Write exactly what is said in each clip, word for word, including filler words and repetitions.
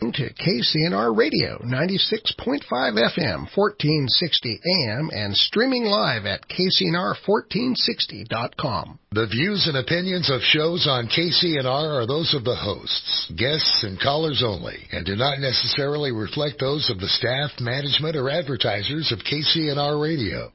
to K C N R Radio, ninety-six point five F M, fourteen sixty A M, and streaming live at K C N R fourteen sixty dot com. The views and opinions of shows on K C N R are those of the hosts, guests, and callers only, and do not necessarily reflect those of the staff, management, or advertisers of K C N R Radio.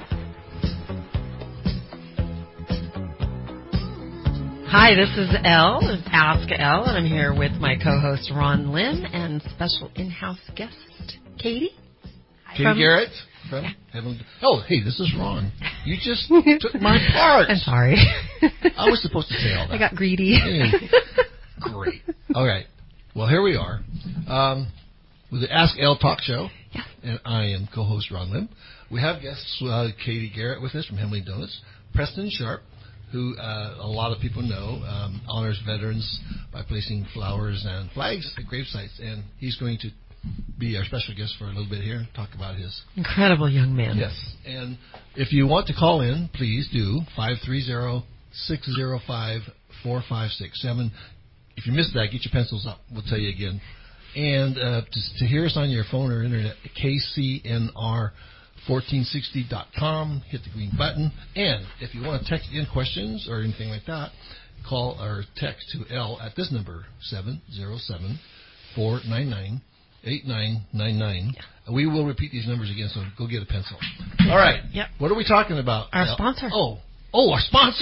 Hi, this is Elle, it's Ask Elle, and I'm here with my co-host Ron Lim and special in-house guest, Katie. Katie From, Garrett. From yeah. Heaven. Oh, hey, this is Ron. You just took my part. I'm sorry. I was supposed to say all that. I got greedy. Hey. Great. All right. Well, here we are um, with the Ask Elle Talk Show, Yeah. and I am co-host Ron Lim. We have guests, uh, Katie Garrett with us from Hemley Donuts, Preston Sharp, who uh, a lot of people know, um, honors veterans by placing flowers and flags at grave sites. And he's going to be our special guest for a little bit here, talk about his... Incredible young man. Yes. And if you want to call in, please do, five three zero, six zero five, four five six seven. If you missed that, get your pencils up. We'll tell you again. And uh, to, to hear us on your phone or internet, K C N R fourteen sixty dot com, hit the green button. And if you want to text in questions or anything like that, call or text to L at this number, seven zero seven, four nine nine, eight nine nine nine. Yeah. We will repeat these numbers again, so go get a pencil. All right. Yep. What are we talking about? Our L? sponsor. Oh, oh, our sponsor.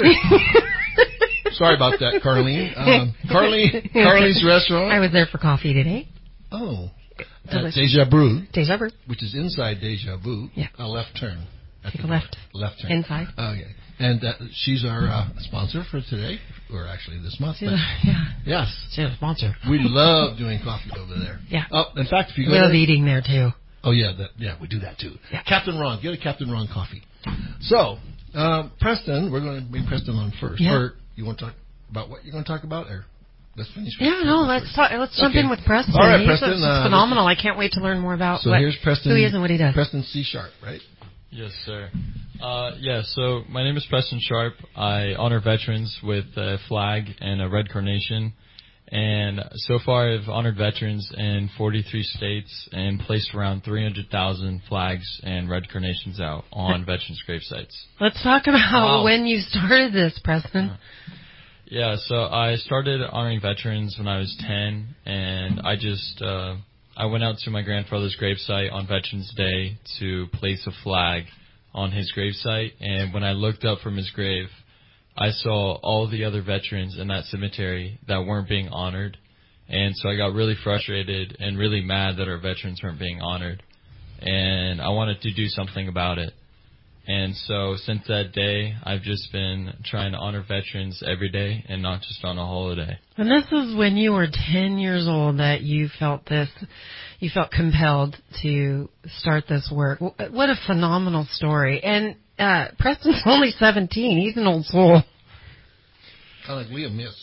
Sorry about that, Carlene. Um, Carlene, Carlene's Restaurant. I was there for coffee today. Oh. Delicious. At Deja Brew. Deja Brew. Which is inside Deja Vu. Yeah. A left turn. Take a left. Left turn. Inside. Okay. And uh, she's our uh, sponsor for today, or actually this month. She's But a, yeah. yes. She's a sponsor. We love doing coffee over there. Yeah. Oh, in fact, if you go We love there, eating there, too. Oh, yeah, that, yeah, we do that, too. Yeah. Captain Ron. Get a Captain Ron coffee. So, um, Preston, we're going to bring Preston on first. Yeah. Or you want to talk about what you're going to talk about? Or let's finish. Yeah, no, let's talk, let's jump Okay. in with Preston. All right, He's Preston, a, uh, phenomenal. I can't wait to learn more about So what, here's Preston, who he is and what he does. Preston C. Sharp, right? Yes, sir. Uh, yeah, so my name is Preston Sharp. I honor veterans with a flag and a red carnation. And so far I've honored veterans in forty-three states and placed around three hundred thousand flags and red carnations out on veterans' grave sites. Let's talk about Wow. when you started this, Preston. Yeah, so I started honoring veterans when I was ten, and I just, uh, I went out to my grandfather's gravesite on Veterans Day to place a flag on his gravesite, and when I looked up from his grave, I saw all the other veterans in that cemetery that weren't being honored, and so I got really frustrated and really mad that our veterans weren't being honored, and I wanted to do something about it. And so since that day, I've just been trying to honor veterans every day and not just on a holiday. And this is when you were ten years old that you felt this, you felt compelled to start this work. What a phenomenal story. And uh, Preston's only seventeen. He's an old soul. Kind of like Liam, yes.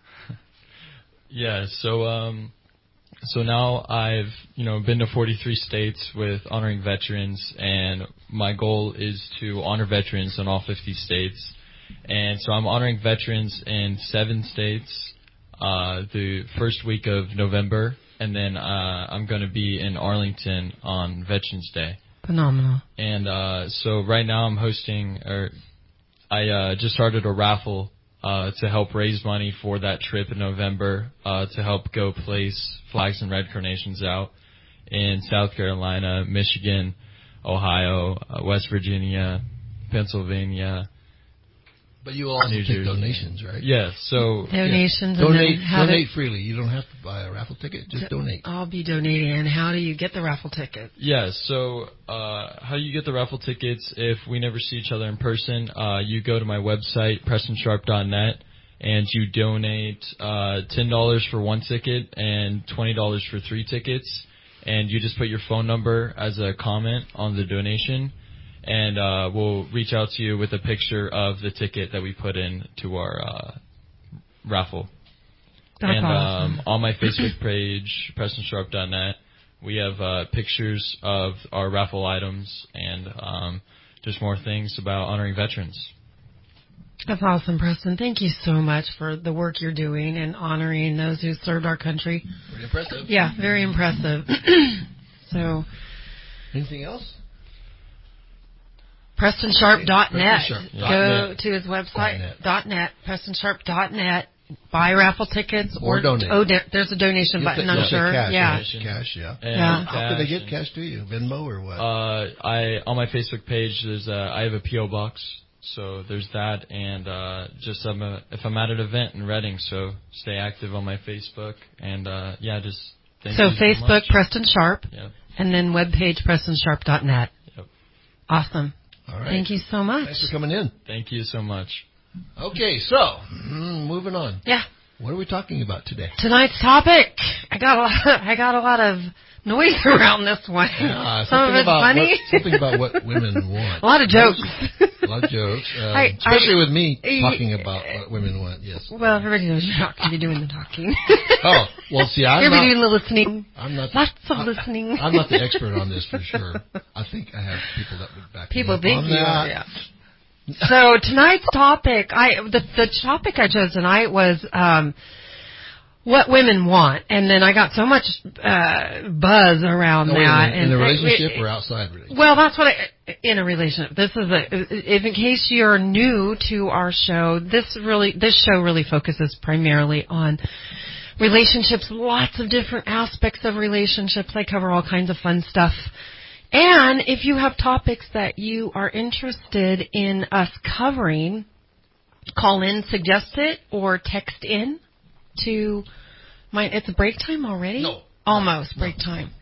Yeah, so um, so now I've, you know, been to forty-three states with honoring veterans, and my goal is to honor veterans in all fifty states. And so I'm honoring veterans in seven states uh, the first week of November, and then uh, I'm going to be in Arlington on Veterans Day. Phenomenal. And uh, so right now I'm hosting, or I uh, just started a raffle uh, to help raise money for that trip in November uh, to help go place flags and red carnations out in South Carolina, Michigan, Ohio, uh, West Virginia, Pennsylvania. But you also New take Jersey. donations, right? Yeah, so Donations. Yeah. And Donate, then how donate do, freely. You don't have to buy a raffle ticket. Just donate. I'll be donating. And how do you get the raffle ticket? Yeah, so uh, how you get the raffle tickets if we never see each other in person, uh, you go to my website, preston sharp dot net, and you donate uh, ten dollars for one ticket and twenty dollars for three tickets, and you just put your phone number as a comment on the donation, and uh, we'll reach out to you with a picture of the ticket that we put in to our uh, raffle. That's and awesome. um, on my Facebook page, preston sharp dot net, we have uh, pictures of our raffle items and um, just more things about honoring veterans. That's awesome, Preston. Thank you so much for the work you're doing and honoring those who served our country. Pretty impressive. Yeah, very impressive. So, anything else? Preston Sharp dot net. Preston Sharp. Go .net. to his website, .net. dot .net, Preston Sharp dot net. Buy raffle tickets Or or, donate. Oh, there- there's a donation You have to- button, you I'm have to sure. Cash, yeah. Cash, cash, yeah. And Yeah. How can they get and- cash to you? Venmo or what? Uh, I on my Facebook page, there's a, I have a P O box, so there's that, and uh, just I'm a, if I'm at an event in Reading, so stay active on my Facebook, and uh, yeah, just thank So you so Facebook, much. Preston Sharp, Yep. and then webpage, preston sharp dot net. Yep. Awesome. All right. Thank you so much. Thanks for coming in. Thank you so much. Okay, so mm, moving on. Yeah. What are we talking about today? Tonight's topic. I got a lot. I got a lot of noise around this one. Yeah, Some of something it's about funny. What, something about what women want. A lot of jokes. A lot of jokes, uh, I- especially I- with me I- talking about what women want. Yes. Well, everybody knows you're not going to be doing the talking. Oh, well, see, I'm You're not. doing the listening. I'm not. Lots of I- listening. I'm not the expert on this for sure. I think I have people that would back me People up think on you that. are. Yeah. So tonight's topic, I the the topic I chose tonight was um, what women want, and then I got so much uh, buzz around Oh, wait, that. in, a- and in a I- relationship it- or outside relationship? Well, that's what I, in a relationship. This is a, if in case you're new to our show, this really, this show really focuses primarily on relationships, lots of different aspects of relationships. I cover all kinds of fun stuff. And if you have topics that you are interested in us covering, call in, suggest it, or text in to my, it's break time already? No. Almost break time.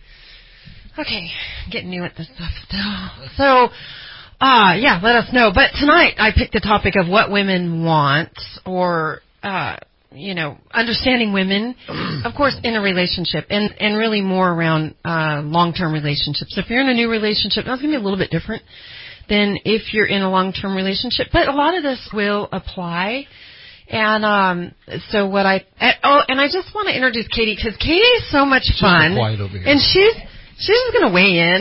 Okay, getting new at this stuff still. So, uh, yeah, let us know. But tonight I picked the topic of what women want, or, uh, you know, understanding women, of course, in a relationship, and, and really more around uh, long-term relationships. If you're in a new relationship, that's going to be a little bit different than if you're in a long-term relationship. But a lot of this will apply. And um, so what I uh, oh, and I just want to introduce Katie, because Katie is so much She's fun, quiet over here. and she's she's just going to weigh in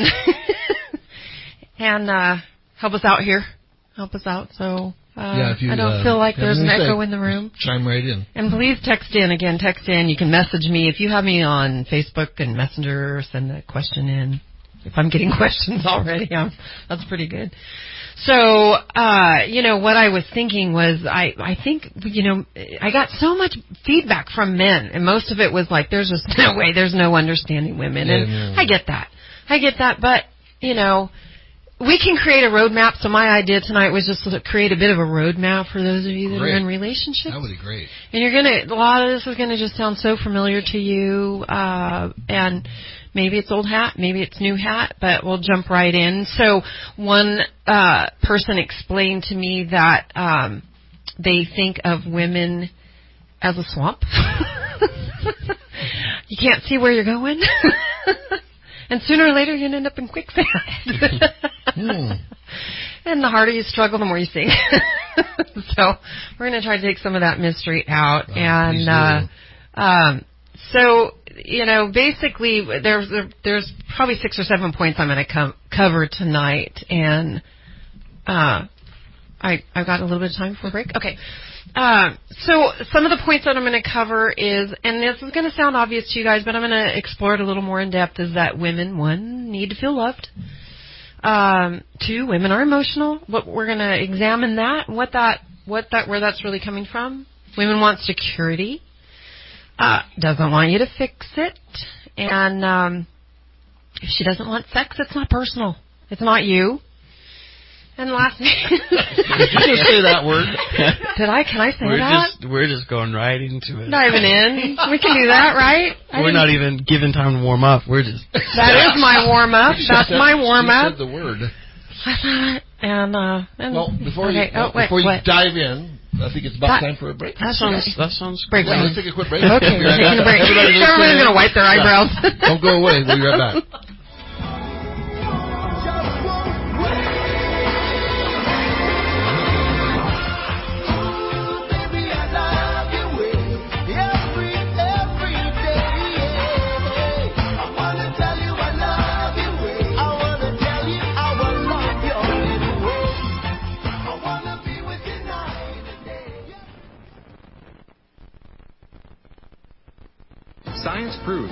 and uh, help us out here, help us out. So uh, yeah, if you, I don't uh, feel like have there's an anything to echo say, in the room. Chime right in. And please text in again. Text in. You can message me if you have me on Facebook and Messenger. Send a question in. If I'm getting questions already, I'm, that's pretty good. So, uh, you know, what I was thinking was, I, I think, you know, I got so much feedback from men, and most of it was like, there's just no way, there's no understanding women, and Yeah, yeah. I get that. I get that, but, you know, we can create a roadmap, so my idea tonight was just to create a bit of a roadmap for those of you that Great. are in relationships. That would be great. And you're gonna, a lot of this is gonna just sound so familiar to you, uh, and maybe it's old hat, maybe it's new hat, but we'll jump right in. So one, uh, person explained to me that, um, they think of women as a swamp. You can't see where you're going. And sooner or later, you're going to end up in quicksand. Hmm. And the harder you struggle, the more you sing. So we're going to try to take some of that mystery out. Oh, and please uh, do. um, so, you know, basically, there's there's probably six or seven points I'm going to com- cover tonight. And uh, I I've got a little bit of time for a break. Okay. Um, so some of the points that I'm going to cover is, and this is going to sound obvious to you guys, but I'm going to explore it a little more in depth, is that women, one, need to feel loved. Um, two, women are emotional. But we're going to examine that, what that, what that, where that's really coming from. Women want security. Uh, doesn't want you to fix it. And um, if she doesn't want sex, it's not personal. It's not you. And last Did you just say that word? Did I? Can I say We're that? just we're just going right into it. Diving in. We can do that, right? I We're didn't- not even given time to warm up. We're just That is my warm up. That's my warm You up. said the word. And uh, and Well, before okay. you oh, wait, before you what? dive in, I think it's about That- time for a break. That's sounds okay. that sounds Break Yeah, time. let's take a quick break. Okay, we're taking a break. Everybody Everybody's going to wipe their Yeah. eyebrows. Don't go away. We'll be right back.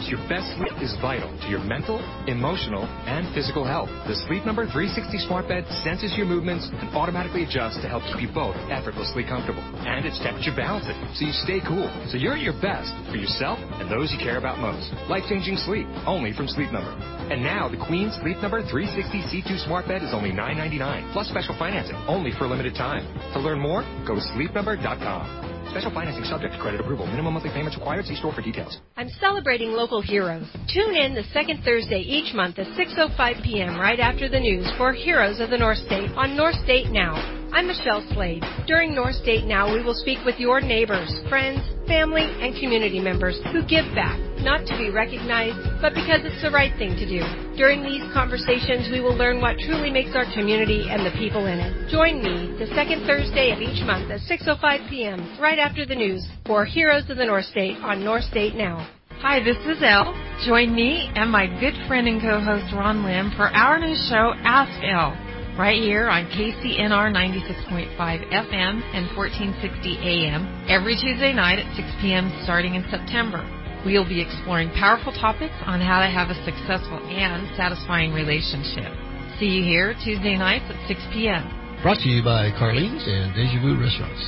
because your best sleep is vital to your mental, emotional, and physical health. The Sleep Number three sixty smart bed senses your movements and automatically adjusts to help keep you both effortlessly comfortable. And it's temperature balancing, so you stay cool. So you're at your best for yourself and those you care about most. Life-changing sleep, only from Sleep Number. And now the Queen Sleep Number three sixty C two smart bed is only nine ninety-nine, plus special financing, only for a limited time. To learn more, go to sleep number dot com. Special financing subject to credit approval. Minimum monthly payments required. See store for details. I'm celebrating local heroes. Tune in the second Thursday each month at six oh five p.m. right after the news for Heroes of the North State on North State Now. I'm Michelle Slade. During North State Now, we will speak with your neighbors, friends, family, and community members who give back, not to be recognized, but because it's the right thing to do. During these conversations, we will learn what truly makes our community and the people in it. Join me the second Thursday of each month at six oh five p.m. right after the news for Heroes of the North State on North State Now. Hi, this is Elle. Join me and my good friend and co-host Ron Lim for our new show, Ask Elle, right here on K C N R ninety-six point five F M and fourteen sixty A M every Tuesday night at six p.m. starting in September. We'll be exploring powerful topics on how to have a successful and satisfying relationship. See you here Tuesday nights at six p.m. Brought to you by Carlene's and Deja Vu Restaurants.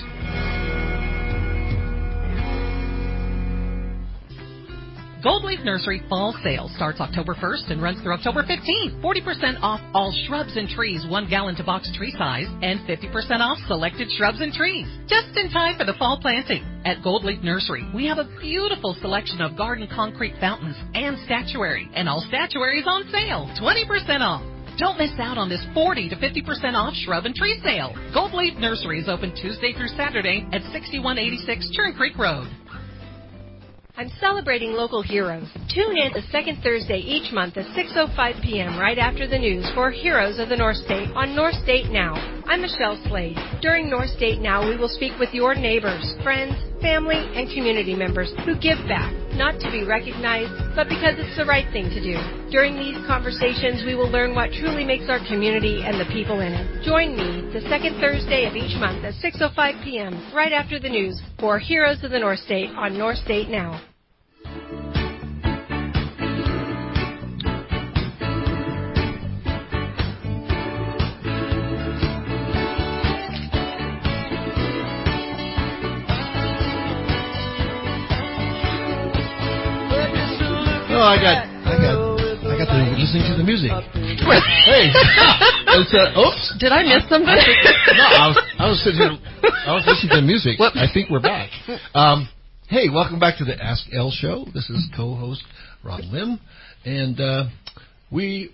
Gold Leaf Nursery Fall Sale starts October first and runs through October fifteenth. forty percent off all shrubs and trees, one gallon to box tree size, and fifty percent off selected shrubs and trees. Just in time for the fall planting. At Gold Leaf Nursery, we have a beautiful selection of garden concrete fountains and statuary, and all statuary is on sale, twenty percent off. Don't miss out on this forty to fifty percent off shrub and tree sale. Gold Leaf Nursery is open Tuesday through Saturday at sixty-one eighty-six Churn Creek Road. I'm celebrating local heroes. Tune in the second Thursday each month at six oh five p.m. right after the news for Heroes of the North State on North State Now. I'm Michelle Slade. During North State Now, we will speak with your neighbors, friends, family, and community members who give back, not to be recognized, but because it's the right thing to do. During these conversations, we will learn what truly makes our community and the people in it. Join me the second Thursday of each month at six oh five p.m. right after the news for Heroes of the North State on North State Now. Oh, I got, I got, I got to listening to the music. Hey, it's, uh, oops. Did I miss something? I think, no, I was, I was sitting here, I was listening to the music. Whoops. I think we're back. Um, hey, welcome back to the Ask Elle show. This is co-host Ron Lim, and uh, we.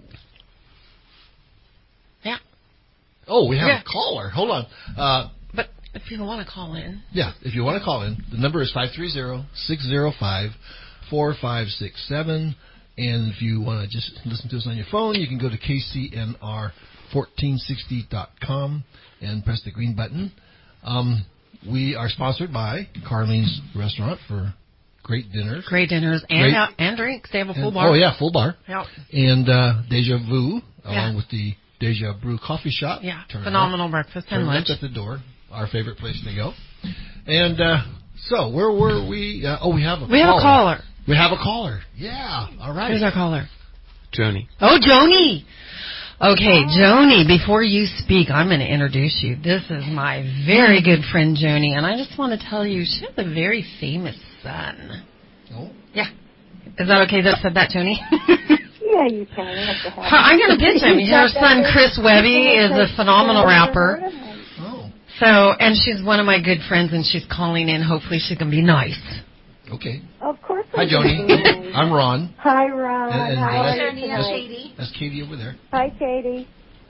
Yeah. Oh, we have yeah. a caller. Hold on. Uh, but if you want to call in. Yeah, if you want to call in, the number is five three zero, six zero five, four five six seven. And if you want to just listen to us on your phone, you can go to K C N R fourteen sixty dot com and press the green button. Um, we are sponsored by Carlene's Restaurant for great dinners. Great dinners and great, uh, and drinks. They have a full and, bar. Oh, yeah, full bar. Yep. And uh, Deja Vu, yeah. along with the Deja Brew Coffee Shop. Yeah, Turn phenomenal up. breakfast Turn and lunch. at the door, our favorite place to go. And uh, so, where were we? Uh, oh, we have a we caller. We have a caller. We have a caller. Yeah, all right. Who's our caller? Joni. Oh, Joni. Okay, Joni, before you speak, I'm going to introduce you. This is my very good friend, Joni, and I just want to tell you she has a very famous son. Oh? Yeah. Is that okay that I said that, Joni? Yeah, you can. You I'm going to get him. Her son, Chris Webby, is a phenomenal rapper. Oh. So, and she's one of my good friends, and she's calling in. Hopefully she can be nice. Okay. Of course. Hi, Joni. I'm Ron. Hi, Ron. And, and Hi, that's, Joni. That's, Katie. That's Katie over there. Hi, Katie.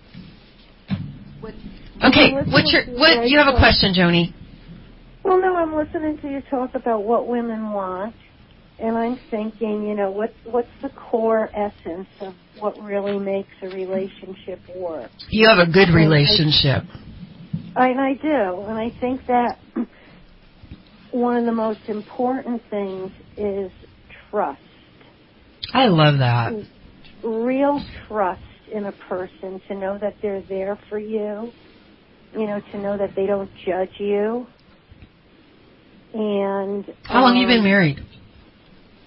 Okay, what's your what? You have a question, Joni? Well, no, I'm listening to you talk about what women want, and I'm thinking, you know, what's what's the core essence of what really makes a relationship work? You have a good relationship. And I, and I do, and I think that one of the most important things is trust. I love that. Real trust in a person, to know that they're there for you, you know, to know that they don't judge you. And how long um, have you been married?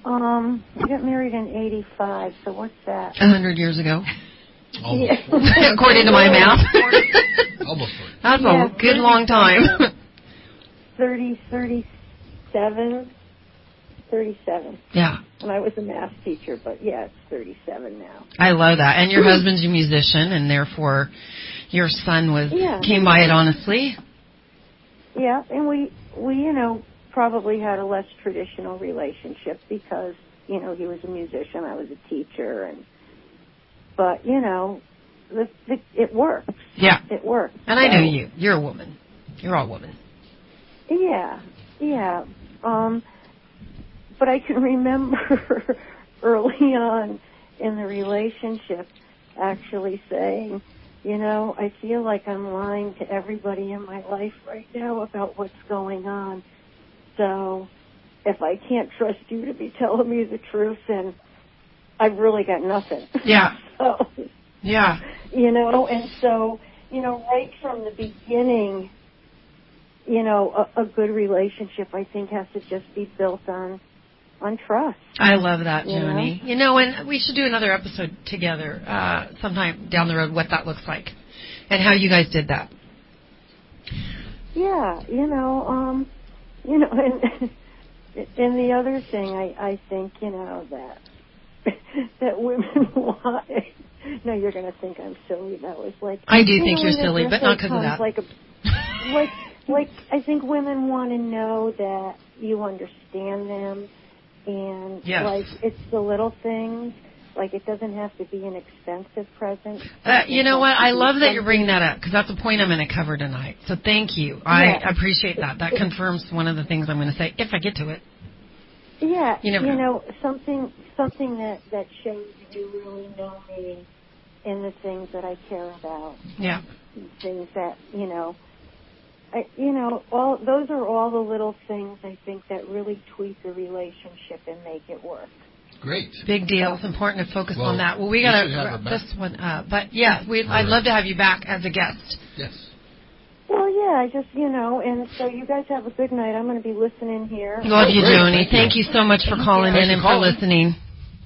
Um, we got married in eighty-five, so what's that? A hundred years ago. Yeah. According to my math. Almost. That's Yeah, a good long time. thirty, thirty-seven, thirty-seven. Yeah. And I was a math teacher, but yeah, it's thirty-seven now. I love that. And your husband's a musician, and therefore your son was Yeah. came by it honestly. Yeah, and we, we, you know, probably had a less traditional relationship because, you know, he was a musician, I was a teacher, and but, you know, the, the, it works. Yeah. It works. And I So- know you. You're a woman. You're all woman. Yeah, yeah. Um, but I can remember early on in the relationship actually saying, you know, I feel like I'm lying to everybody in my life right now about what's going on. So if I can't trust you to be telling me the truth, then I've really got nothing. Yeah. So, Yeah. you know, and so, you know, right from the beginning, you know, a, a good relationship, I think, has to just be built on on trust. I love that, You know? Joni. You know, and we should do another episode together uh, sometime down the road, what that looks like and how you guys did that. Yeah, you know, um, you know, and and the other thing, I, I think, you know, that that women want. No, you're going to think I'm silly. That was like I do you think know, you're when silly, the but not birthday because of that. comes, Like, a, like, like I think women want to know that you understand them, and Yes. like it's the little things. Like it doesn't have to be an expensive present. Uh, you know what? I love that you're bringing something- that up because that's a point I'm going to cover tonight. So thank you. Yeah. I appreciate that. That confirms one of the things I'm going to say if I get to it. Yeah, You never you know. know, something something that, that shows you really know me in the things that I care about. Yeah. Things that, you know, I, you know, all those are all the little things I think that really tweak a relationship and make it work. Great. Big deal. It's important to focus Well, on that. Well, we we got should to have her wrap back. this one up. But yeah, we I'd love to have you back as a guest. Yes. Well, yeah, I just, you know, and so you guys have a good night. I'm going to be listening here. Love you, Great. Joni. Thank Thank you. you so much for calling Thanks in for and for calling. listening.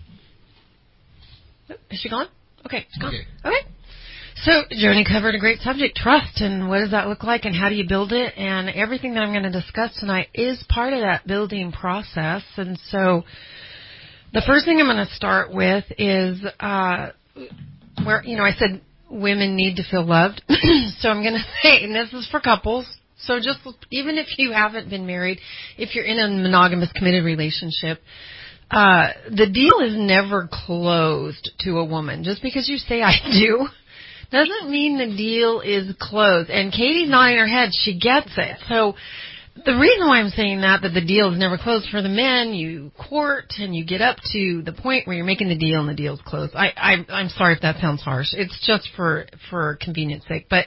Is she gone? Okay, she's gone. Okay. Okay. So Joni covered a great subject, trust, and what does that look like and how do you build it, and everything that I'm going to discuss tonight is part of that building process. And so the first thing I'm going to start with is uh, where, you know, I said women need to feel loved. So I'm going to say, and this is for couples, so just even if you haven't been married, if you're in a monogamous committed relationship, uh, the deal is never closed to a woman. Just because you say I do doesn't mean the deal is closed. And Katie's nodding her head. She gets it. So the reason why I'm saying that, that the deal is never closed for the men, you court and you get up to the point where you're making the deal and the deal's closed. I, I, I'm sorry if that sounds harsh. It's just for, for convenience sake. But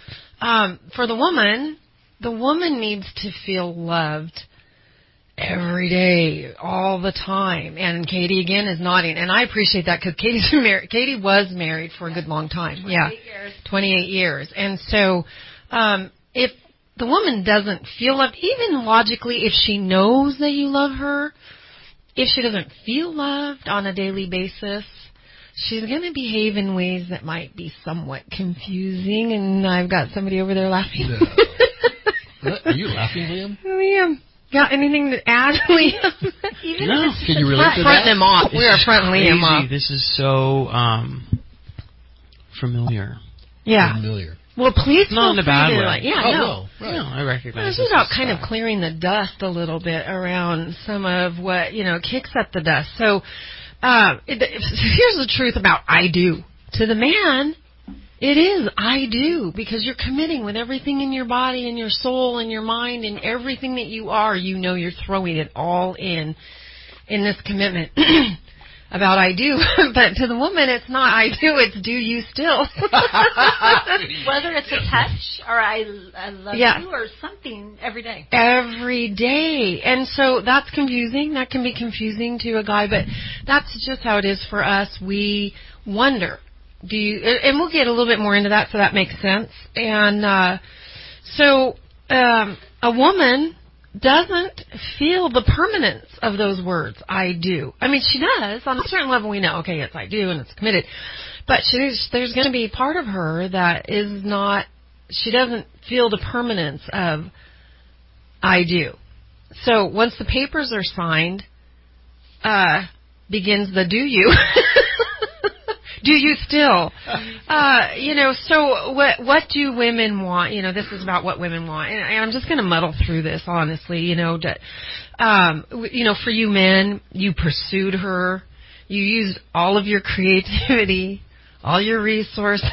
um, for the woman, the woman needs to feel loved every day, all the time. And Katie, again, is nodding. And I appreciate that because Katie's been married. Katie was married for a good long time. Yeah, years. twenty-eight years. And so um, if the woman doesn't feel loved, even logically, if she knows that you love her, if she doesn't feel loved on a daily basis, she's going to behave in ways that might be somewhat confusing. And I've got somebody over there laughing. No. Are you laughing, Liam? Liam, got anything to add, Liam? Even No. if it's Can just you relate front, to front that? them off. We This are is fronting Liam off. crazy. This is so um, familiar. Yeah. Familiar. Well, please Not feel in a free bad to, way. like, yeah, Oh, no. no. Right. No, I recognize This is about this kind of stuff. clearing the dust a little bit around some of what, you know, kicks up the dust. So, uh, it, here's the truth about I do. To the man, it is I do, because you're committing with everything in your body and your soul and your mind and everything that you are. You know you're throwing it all in, in this commitment. About I do, but to the woman it's not I do, it's do you still. Whether it's a touch or I, I love Yeah. you or something every day. Every day. And so that's confusing. That can be confusing to a guy, but that's just how it is for us. We wonder, do you, and we'll get a little bit more into that so that makes sense. And uh, so um, a woman doesn't feel the permanence of those words, I do. I mean, she does. On a certain level, we know, okay, it's I do, and it's committed. But she's, there's going to be part of her that is not, she doesn't feel the permanence of I do. So once the papers are signed, uh, begins the do you. Do you still? Uh, you know, so what what do women want? You know, this is about what women want. And I'm just going to muddle through this, honestly. You know, to, um, you know, for you men, you pursued her. You used all of your creativity, all your resources,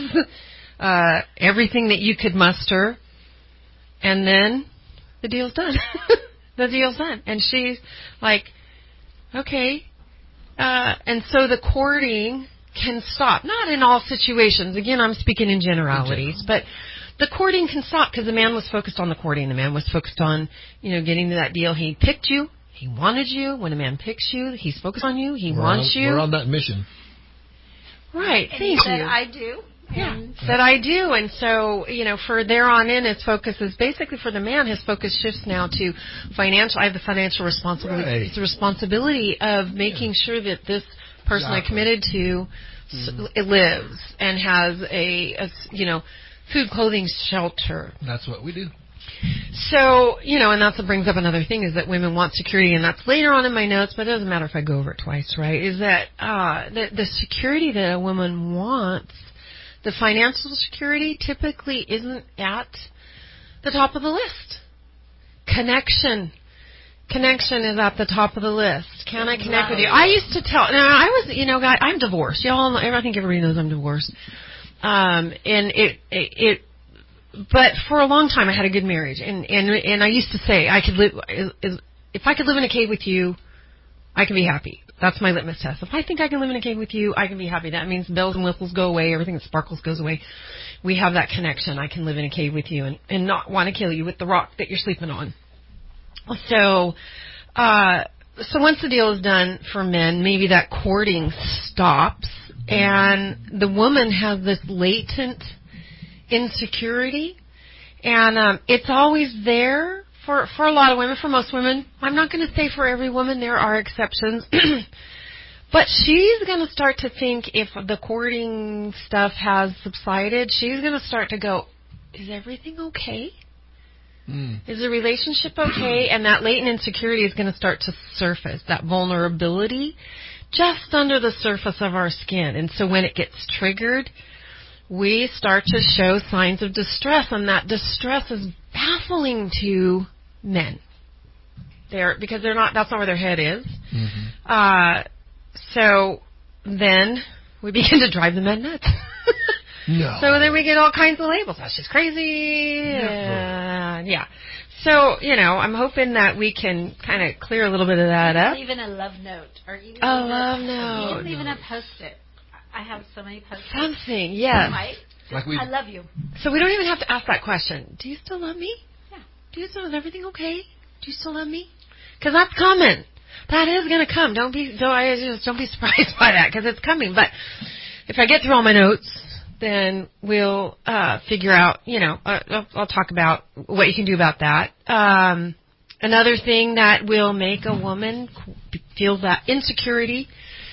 uh, everything that you could muster. And then the deal's done. The deal's done. And she's like, okay. Uh, and so the courting can stop. Not in all situations. Again, I'm speaking in generalities. But the courting can stop because the man was focused on the courting. The man was focused on, you know, getting to that deal. He picked you. He wanted you. When a man picks you, he's focused on you. He we're wants on, you. We're on that mission. Right. And Thank he said, you. I do. Yeah, said I do. And so, you know, for there on in, his focus is basically for the man, his focus shifts now to financial. I have the financial responsibility. Right. It's the responsibility of making yeah. sure that this person exactly. I committed to mm-hmm. s- lives and has a, a, you know, food, clothing, shelter. That's what we do. So, you know, and that's what brings up another thing is that women want security, and that's later on in my notes, but it doesn't matter if I go over it twice, right, is that uh, the, the security that a woman wants, the financial security typically isn't at the top of the list. Connection. Connection is at the top of the list. Can I connect with you? I used to tell, now I was, you know, guy, I'm divorced. Y'all know, I think everybody knows I'm divorced. Um, and it, it, it, but for a long time I had a good marriage. And, and, and I used to say, I could live, if I could live in a cave with you, I can be happy. That's my litmus test. If I think I can live in a cave with you, I can be happy. That means bells and whistles go away. Everything that sparkles goes away. We have that connection. I can live in a cave with you and, and not want to kill you with the rock that you're sleeping on. So, uh, so once the deal is done for men, maybe that courting stops and the woman has this latent insecurity and, um, it's always there. For for a lot of women, for most women, I'm not going to say for every woman, there are exceptions, but she's going to start to think if the courting stuff has subsided, she's going to start to go, is everything okay? Mm. Is the relationship okay? And that latent insecurity is going to start to surface, that vulnerability just under the surface of our skin. And so when it gets triggered, we start to show signs of distress, and that distress is baffling to men. They're because they're not. That's not where their head is. Mm-hmm. Uh, so then we begin to drive the men nuts. No. So then we get all kinds of labels. Oh, she's crazy. Uh, yeah. So you know, I'm hoping that we can kind of clear a little bit of that up. Even a love note, or even a love note. Even, even a post-it. I have so many post-its. Something, yes. Right? Like we, I love you. So we don't even have to ask that question. Do you still love me? Yeah. Do you still, is everything okay? Do you still love me? Because that's coming. That is going to come. Don't be, don't, I just don't be surprised by that because it's coming. But if I get through all my notes, then we'll uh, figure out, you know, uh, I'll, I'll talk about what you can do about that. Um, another thing that will make a woman feel that insecurity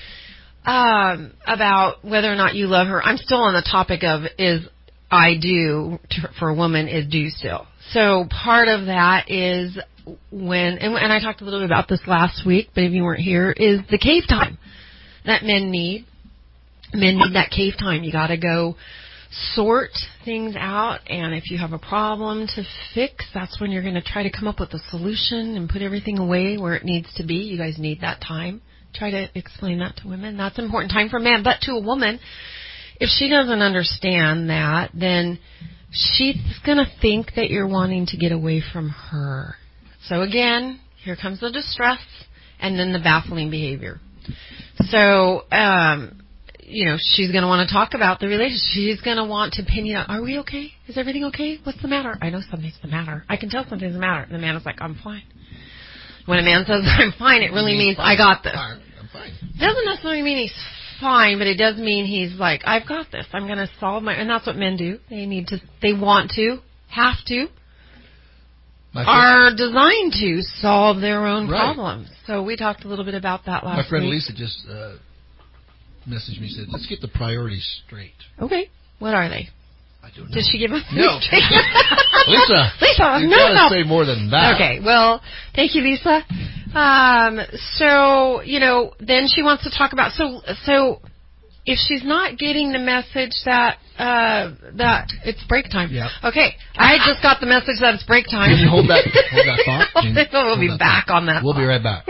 Um, about whether or not you love her. I'm still on the topic of is I do to, for a woman is do still. So part of that is when, and, and I talked a little bit about this last week, but if you weren't here, is the cave time that men need. Men need that cave time. You got to go sort things out, and if you have a problem to fix, that's when you're going to try to come up with a solution and put everything away where it needs to be. You guys need that time. Try to explain that to women. That's an important time for men. But to a woman, if she doesn't understand that, then she's going to think that you're wanting to get away from her. So again, here comes the distress and then the baffling behavior. So, um, you know, she's going to want to talk about the relationship. She's going to want to pin you down. Are we okay? Is everything okay? What's the matter? I know something's the matter. I can tell something's the matter. And the man is like, I'm fine. When a man says, I'm fine, it really means I got this. I'm fine. It doesn't necessarily mean he's fine, but it does mean he's like, I've got this. I'm going to solve my... And that's what men do. They need to... They want to. Have to. are designed to solve their own Right. problems. So we talked a little bit about that last week. My friend week. Lisa just uh, messaged me and said, let's get the priorities straight. Okay. What are they? I don't know. Did she give us No. Lisa. Lisa, you no, gotta no. say more than that. Okay, well, thank you, Lisa. Um, so, you know, then she wants to talk about, so, so if she's not getting the message that, uh, that it's break time. Yep. Okay, I just got the message that it's break time. Can you hold that, hold that thought? Can you we'll hold be that back thought? on that. We'll thought. be right back.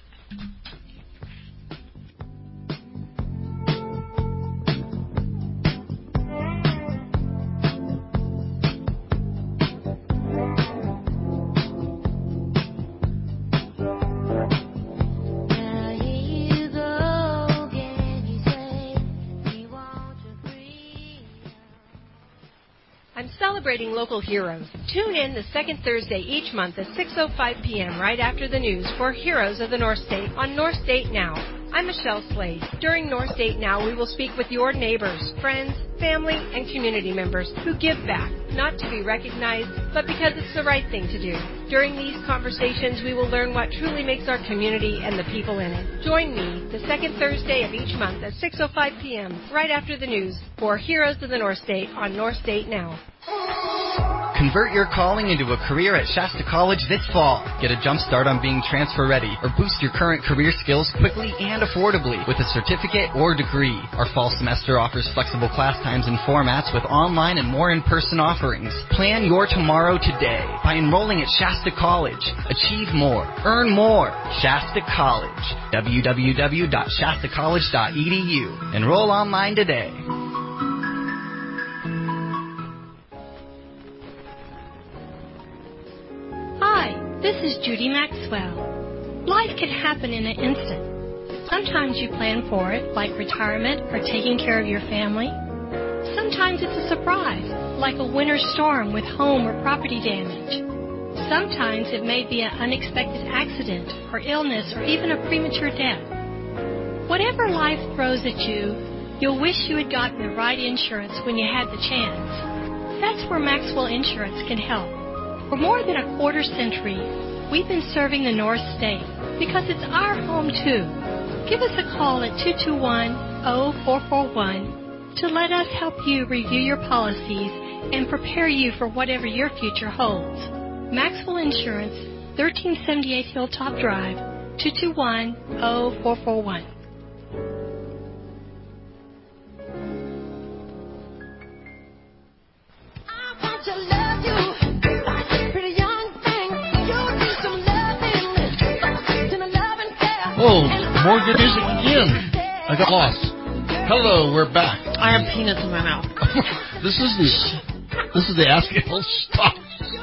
I'm celebrating local heroes. Tune in the second Thursday each month at six oh five p.m. right after the news for Heroes of the North State on North State Now. I'm Michelle Slade. During North State Now, we will speak with your neighbors, friends, family, and community members who give back, not to be recognized, but because it's the right thing to do. During these conversations, we will learn what truly makes our community and the people in it. Join me the second Thursday of each month at six oh five p.m. right after the news for Heroes of the North State on North State Now. Convert your calling into a career at Shasta College this fall. Get a jump start on being transfer ready or boost your current career skills quickly and affordably with a certificate or degree. Our fall semester offers flexible class times and formats with online and more in-person offerings. Plan your tomorrow today by enrolling at Shasta College. Achieve more. Earn more. Shasta College. w w w dot shasta college dot e d u. Enroll online today. Hi, this is Judy Maxwell. Life can happen in an instant. Sometimes you plan for it, like retirement or taking care of your family. Sometimes it's a surprise, like a winter storm with home or property damage. Sometimes it may be an unexpected accident or illness or even a premature death. Whatever life throws at you, you'll wish you had gotten the right insurance when you had the chance. That's where Maxwell Insurance can help. For more than a quarter century, we've been serving the North State because it's our home too. Give us a call at two two one, oh four four one to let us help you review your policies and prepare you for whatever your future holds. Maxwell Insurance, thirteen seventy-eight Hilltop Drive, two two one, oh four four one. Oh, more good music again. I got lost. Hello, we're back. I have peanuts in my mouth. This is the this is the Ask L Stop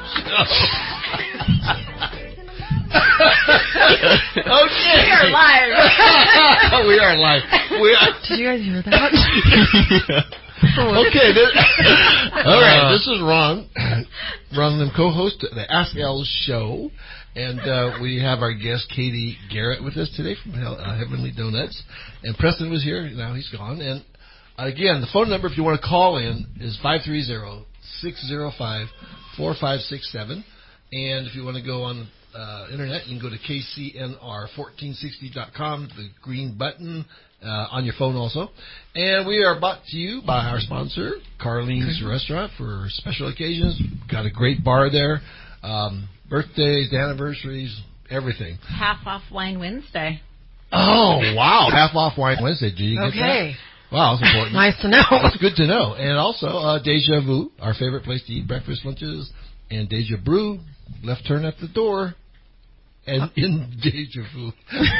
Okay. We are live. we are live. We are. Did you guys hear that? Okay. This, all right. This is Ron. Ron, the co-host of the Ask L Show. And uh, we have our guest, Katie Garrett, with us today from uh, Heavenly Donuts. And Preston was here. Now he's gone. And again, the phone number, if you want to call in, is five three zero, six zero five, four five six seven. And if you want to go on uh, internet, you can go to K C N R fourteen sixty dot com, the green button uh, on your phone also. And we are brought to you by our sponsor, Carlene's Restaurant, for special occasions. We've got a great bar there. Um, birthdays, anniversaries, everything. Half off Wine Wednesday. Oh, wow. Half off Wine Wednesday. Did you get Okay. that? Wow, that's important. Nice to know. That's good to know. And also, uh, Deja Vu, our favorite place to eat breakfast, lunches, and Deja Brew, left turn at the door, and in Deja Vu.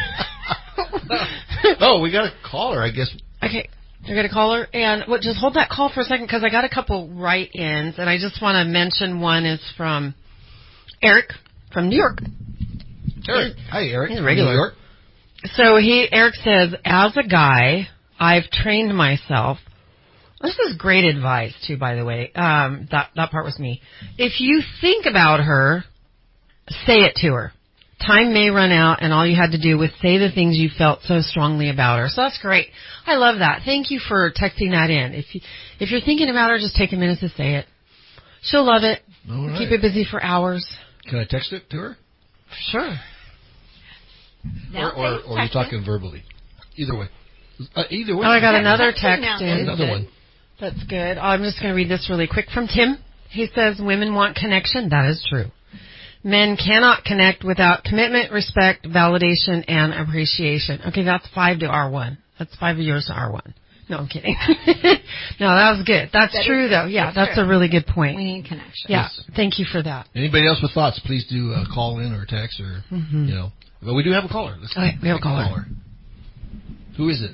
Oh, we got a caller, I guess. Okay. I got a caller, and what? Just hold that call for a second because I got a couple write-ins, and I just want to mention one is from Eric from New York. Eric, hi Eric. He's a regular. New York. So he, Eric says, as a guy, I've trained myself. This is great advice too, by the way. Um, that that part was me. If you think about her, say it to her. Time may run out, and all you had to do was say the things you felt so strongly about her. So that's great. I love that. Thank you for texting that in. If you, if you're thinking about her, just take a minute to say it. She'll love it. All right. Keep it busy for hours. Can I text it to her? Sure. Or, or, or you're talking verbally. Either way. Uh, either way. Oh, I got another text in. Another one. That's good. I'm just going to read this really quick from Tim. He says, women want connection. That is true. Men cannot connect without commitment, respect, validation, and appreciation. Okay, that's five to R one. That's five of yours to R one. No, I'm kidding. No, that was good. That's that true, is, though. Yeah, that's true. A really good point. We need connection. Yeah, yes. Thank you for that. Anybody else with thoughts, please do uh, call in or text or, mm-hmm. you know. But we do have a caller. Let's okay, we have a caller. caller. Who is it?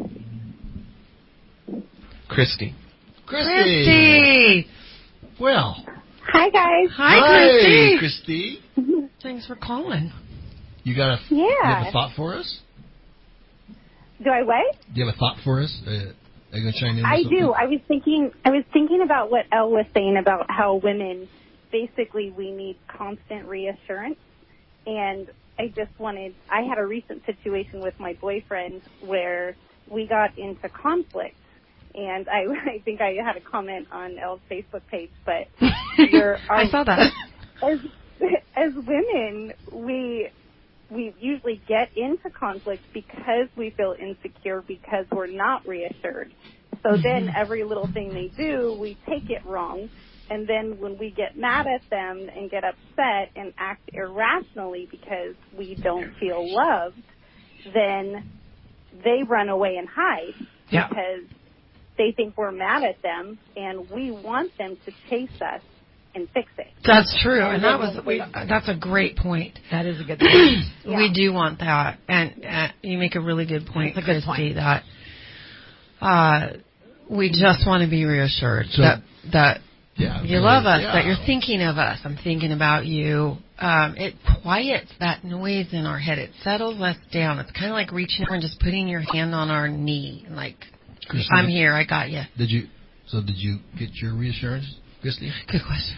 Christy. Christy. Christy. Well. Hi, guys. Hi, Hi Christy. Christy. Thanks for calling. You got a, yeah. you have a thought for us? Do I what? Do you have a thought for us? Uh, are you going to chime in? I something? do. I was thinking. I was thinking about what Elle was saying about how women, basically, we need constant reassurance. And I just wanted. I had a recent situation with my boyfriend where we got into conflict, and I, I think I had a comment on Elle's Facebook page. But you're, our, I saw that. As as women, we. we usually get into conflict because we feel insecure, because we're not reassured. So mm-hmm. then every little thing they do, we take it wrong. And then when we get mad at them and get upset and act irrationally because we don't feel loved, then they run away and hide yeah. because they think we're mad at them, and we want them to chase us and fix it. That's true, and, and that was we, that's a great point. That is a good point. Yeah. We do want that, and uh, you make a really good point, that's a good Christy, point. that uh, we just want to be reassured so, that that yeah, you love us, yeah. that you're thinking of us. I'm thinking about you. Um, it quiets that noise in our head. It settles us down. It's kind of like reaching over and just putting your hand on our knee, and like, Christy, I'm here. I got you. Did you? So did you get your reassurance, Christy? Good question.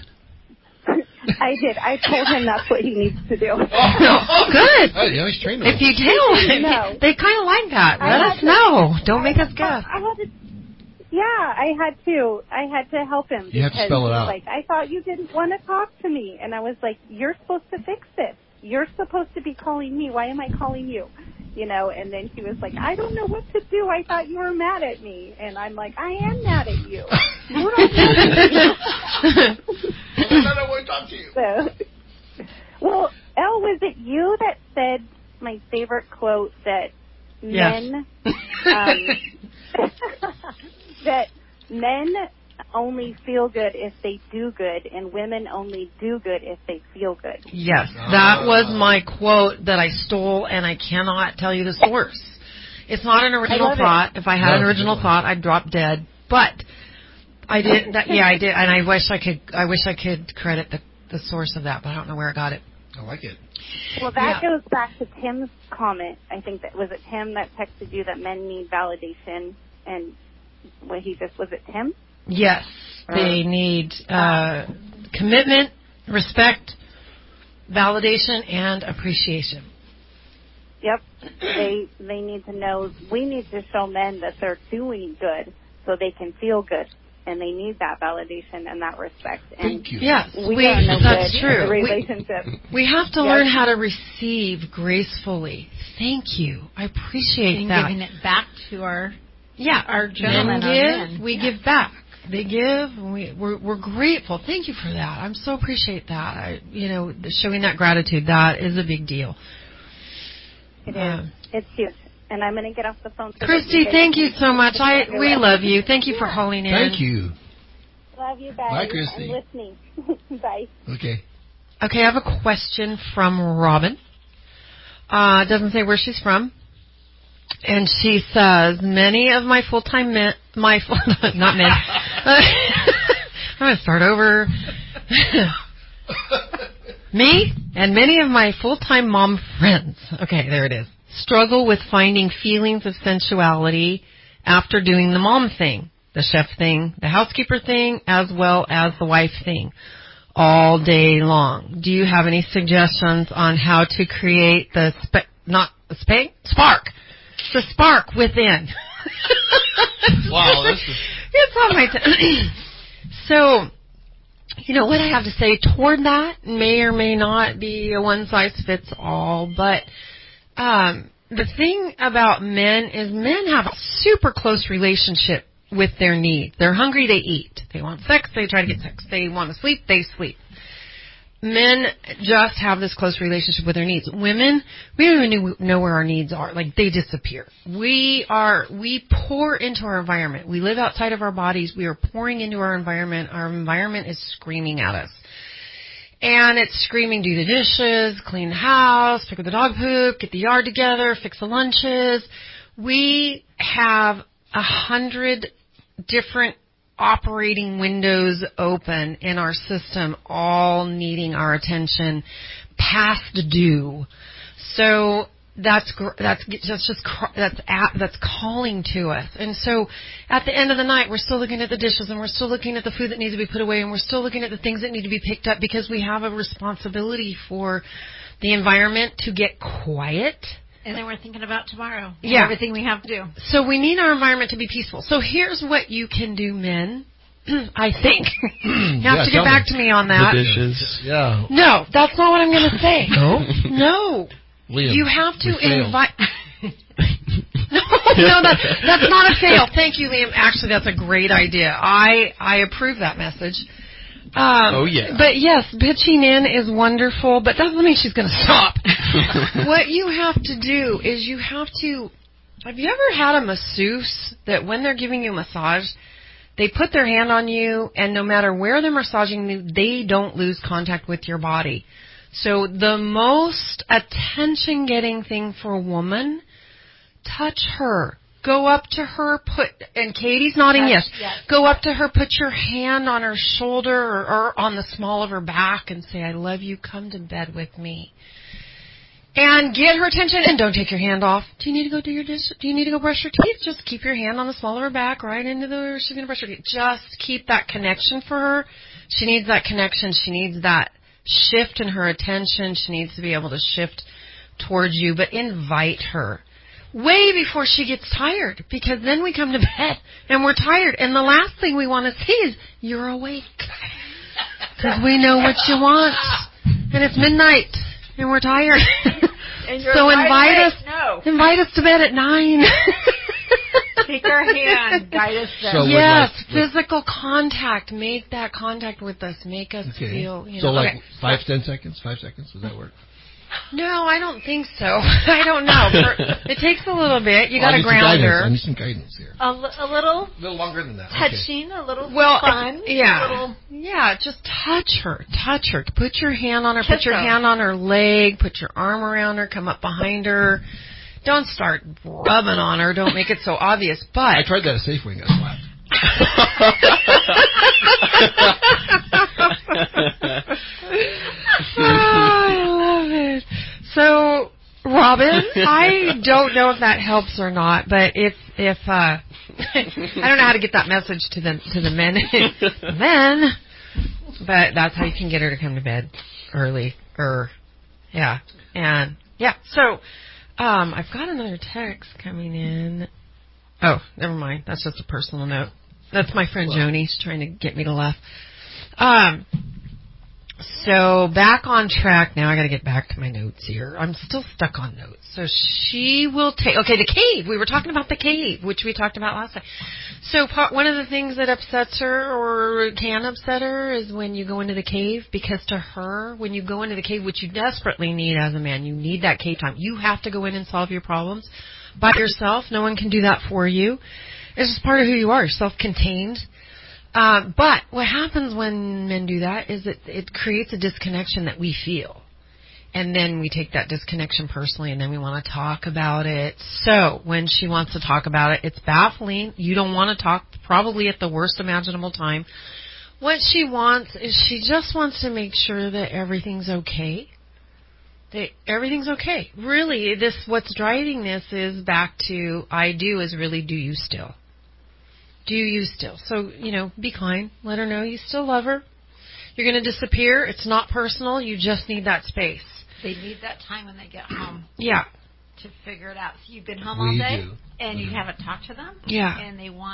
I did. I told him that's what he needs to do. Oh, good. Oh, yeah, he's trained. If you do, no. they kind of like that. Let us to, know. Don't make us guess. I had to, yeah, I had to. I had to help him. You have to spell it out. Like, I thought you didn't want to talk to me, and I was like, "You're supposed to fix this. You're supposed to be calling me. Why am I calling you?" You know. And then he was like, "I don't know what to do. I thought you were mad at me," and I'm like, "I am mad at you. You're not mad at me." I want to talk to you. So, well, Elle, was it you that said my favorite quote that yes. men um, that men only feel good if they do good, and women only do good if they feel good? Yes, that was my quote that I stole, and I cannot tell you the source. It's not an original thought. It. If I had no, an original thought, I'd drop dead. But I did. That, yeah, I did, and I wish I could. I wish I could credit the the source of that, but I don't know where I got it. I like it. Well, that yeah. goes back to Tim's comment. I think that was it. Tim that texted you that men need validation, and what he just was it Tim? Yes, uh, they need uh, commitment, respect, validation, and appreciation. Yep, they they need to know. We need to show men that they're doing good, so they can feel good. And they need that validation and that respect. And Thank you. Yes, we, we are no that's good true. in the relationship. We, we have to yes. learn how to receive gracefully. Thank you. I appreciate and that. Giving it back to our yeah, our gentlemen. Men our give, men. we yeah. give back. They give, and we, we're, we're grateful. Thank you for that. I'm so appreciate that. I, you know, showing that gratitude, that is a big deal. It um, is. It's huge. And I'm going to get off the phone. So Christy, thank you so much. I we love you. Thank you yeah. for calling in. Thank you. Love you guys. Bye, Christy. I'm listening. Bye. Okay. Okay, I have a question from Robin. Uh, doesn't say where she's from. And she says, many of my full-time men, my, not men, I'm going to start over. Me and many of my full-time mom friends, okay, there it is, struggle with finding feelings of sensuality after doing the mom thing, the chef thing, the housekeeper thing, as well as the wife thing, all day long. Do you have any suggestions on how to create the, spe- not the spank, spark, the spark within? Wow, this is... It's on my... T- so... you know, what I have to say toward that may or may not be a one-size-fits-all, but um, the thing about men is men have a super close relationship with their needs. They're hungry, they eat. They want sex, they try to get sex. They want to sleep, they sleep. Men just have this close relationship with their needs. Women, we don't even know where our needs are. Like, they disappear. We are, we pour into our environment. We live outside of our bodies. We are pouring into our environment. Our environment is screaming at us. And it's screaming, do the dishes, clean the house, pick up the dog poop, get the yard together, fix the lunches. We have a hundred different operating windows open in our system, all needing our attention, past due. So that's that's just just that's at, that's calling to us. And so at the end of the night, we're still looking at the dishes, and we're still looking at the food that needs to be put away, and we're still looking at the things that need to be picked up, because we have a responsibility for the environment to get quiet. And then we're thinking about tomorrow. Yeah. Everything we have to do. So we need our environment to be peaceful. So here's what you can do, men. I think. You have Yeah, to get back me. to me on that. The dishes. Yeah. No, that's not what I'm going to say. No? No. Liam, you have to we invite... no, no, that, that's not a fail. Thank you, Liam. Actually, that's a great idea. I, I approve that message. Um, oh, yeah. But yes, pitching in is wonderful, but that doesn't mean she's going to stop. What you have to do is you have to... Have you ever had a masseuse that when they're giving you a massage, they put their hand on you, and no matter where they're massaging you, they don't lose contact with your body? So the most attention-getting thing for a woman, touch her. Go up to her, put, and Katie's nodding yes. yes. Go up to her, put your hand on her shoulder or, or on the small of her back and say, I love you, come to bed with me. And get her attention, and don't take your hand off. Do you need to go do your dish? Do you need to go brush your teeth? Just keep your hand on the small of her back, right into the, she's going to brush her teeth. Just keep that connection for her. She needs that connection. She needs that shift in her attention. She needs to be able to shift towards you, but invite her. Way before she gets tired, because then we come to bed and we're tired, and the last thing we want to see is you're awake, because we know what you want, and it's midnight and we're tired. And you're so invite awake. us, no. invite us to bed at nine. Take our hand, guide us there. So yes, like, physical contact. Make that contact with us. Make us okay. feel. You know, so like okay. five, ten seconds. Five seconds. Does that work? No, I don't think so. I don't know. For, it takes a little bit. You well, got to ground her. I need some guidance here. A, l- a little, a little longer than that. Touching, okay. a little well, fun. Yeah, a little yeah. Just touch her, touch her. Put your hand on her. Kiss put your her. hand on her leg. Put your arm around her. Come up behind her. Don't start rubbing on her. Don't make it so obvious. But I tried that at Safeway and got slapped. Oh, I love it. So, Robin, I don't know if that helps or not, but if if uh, I don't know how to get that message to the to the men, men, but that's how you can get her to come to bed early. Or, yeah, and yeah. So, um, I've got another text coming in. Oh, never mind. That's just a personal note. That's my friend Joni. She's trying to get me to laugh. Um. So back on track now. I got to get back to my notes here. I'm still stuck on notes. So she will take. Okay, the cave. We were talking about the cave, which we talked about last time. So part, one of the things that upsets her or can upset her is when you go into the cave, because to her, when you go into the cave, which you desperately need as a man, you need that cave time. You have to go in and solve your problems by yourself. No one can do that for you. It's just part of who you are. You're self-contained. Uh, but what happens when men do that is that it creates a disconnection that we feel. And then we take that disconnection personally, and then we want to talk about it. So when she wants to talk about it, it's baffling. You don't want to talk, probably at the worst imaginable time. What she wants is she just wants to make sure that everything's okay. That everything's okay. Really, this what's driving this is back to I do is really do you still. Do you still? So, you know, be kind. Let her know you still love her. You're going to disappear. It's not personal. You just need that space. They need that time when they get home. Yeah. To figure it out. So you've been home we all day, do. and you haven't talked to them. Yeah. And they want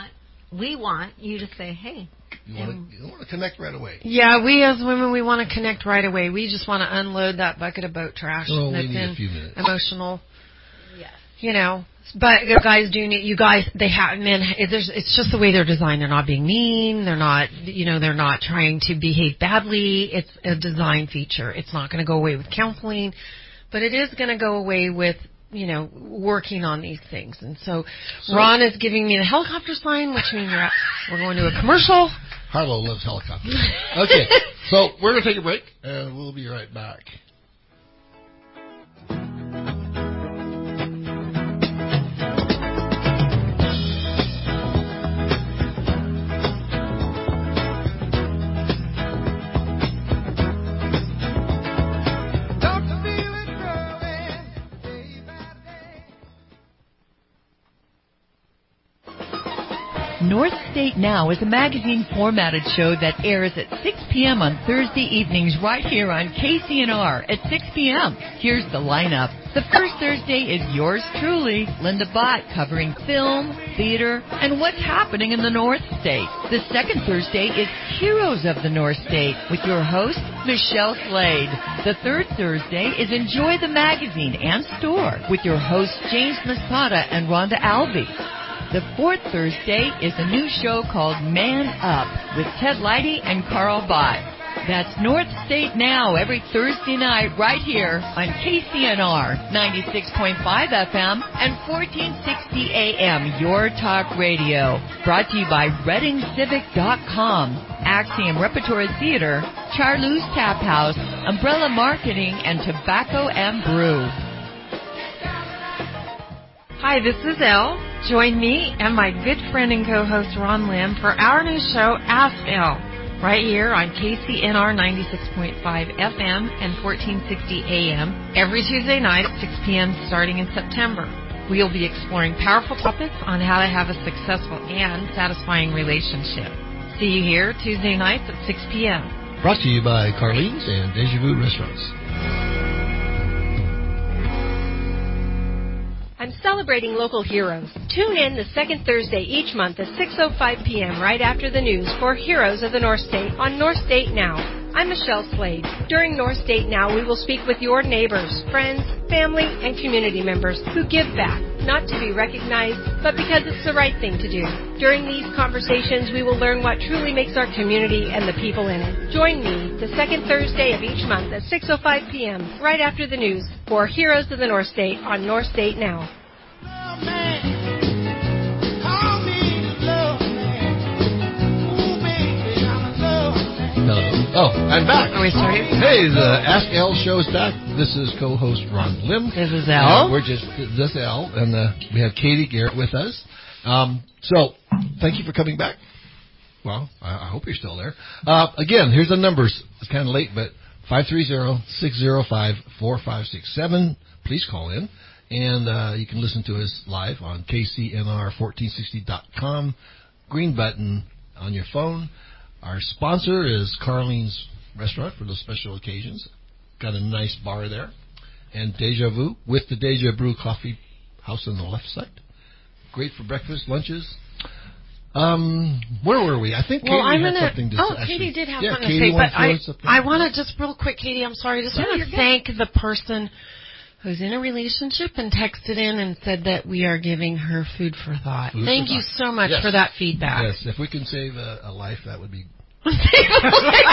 we want you to say, hey. You want, to, you want to connect right away. Yeah, we as women, we want to connect right away. We just want to unload that bucket of boat trash Oh, that's we need in a few minutes. emotional. Yes. You know, but you guys do need, you guys, they have, men, it, there's, it's just the way they're designed. They're not being mean. They're not, you know, they're not trying to behave badly. It's a design feature. It's not going to go away with counseling, but it is going to go away with, you know, working on these things. And so, so Ron is giving me the helicopter sign, which means we're, at, we're going to a commercial. Harlow loves helicopters. Okay, so we're going to take a break, and we'll be right back. North State Now is a magazine-formatted show that airs at six p.m. on Thursday evenings right here on K C N R at six p.m. Here's the lineup. The first Thursday is yours truly, Linda Bott, covering film, theater, and what's happening in the North State. The second Thursday is Heroes of the North State with your host, Michelle Slade. The third Thursday is Enjoy the Magazine and Store with your hosts, James Masada and Rhonda Alvey. The fourth Thursday is a new show called Man Up with Ted Leidy and Carl Bott. That's North State Now every Thursday night right here on K C N R ninety-six point five F M and fourteen sixty A M, Your Talk Radio. Brought to you by Reading Civic dot com, Axiom Repertory Theater, Charlie's Tap House, Umbrella Marketing, and Tobacco and Brew. Hi, this is Elle. Join me and my good friend and co-host Ron Lim for our new show, Ask Elle, right here on K C N R ninety-six point five F M and fourteen sixty A M every Tuesday night at six p.m. starting in September. We'll be exploring powerful topics on how to have a successful and satisfying relationship. See you here Tuesday nights at six p.m. Brought to you by Carlene's and Deja Vu Restaurants. I'm celebrating local heroes. Tune in the second Thursday each month at six oh five p.m. right after the news for Heroes of the North State on North State Now. I'm Michelle Slade. During North State Now, we will speak with your neighbors, friends, family, and community members who give back, not to be recognized, but because it's the right thing to do. During these conversations, we will learn what truly makes our community and the people in it. Join me the second Thursday of each month at six oh five p.m. right after the news for Heroes of the North State on North State Now. Hello. Oh, I'm back. Are we starting? Hey, the Ask Elle show is back. This is co-host Ron Lim. This is Elle. Uh, we're just this is Elle, and uh, we have Katie Garrett with us. Um, so, thank you for coming back. Well, I, I hope you're still there. Uh, again, here's the numbers. It's kind of late, but five three zero, six zero five, four five six seven. Please call in. And uh, you can listen to us live on K C N R fourteen sixty dot com. Green button on your phone. Our sponsor is Carlene's Restaurant for those special occasions. Got a nice bar there. And Deja Vu with the Deja Brew Coffee House on the left side. Great for breakfast, lunches. Um, where were we? I think well, Katie I'm had gonna, something to oh, say. Oh, Katie did have yeah, something Katie to say, but I, something. I want to just real quick, Katie, I'm sorry, just want to thank the person who's in a relationship and texted in and said that we are giving her food for thought. Food Thank for you thought. so much Yes. for that feedback. Yes, if we can save a, a life, that would be... Save a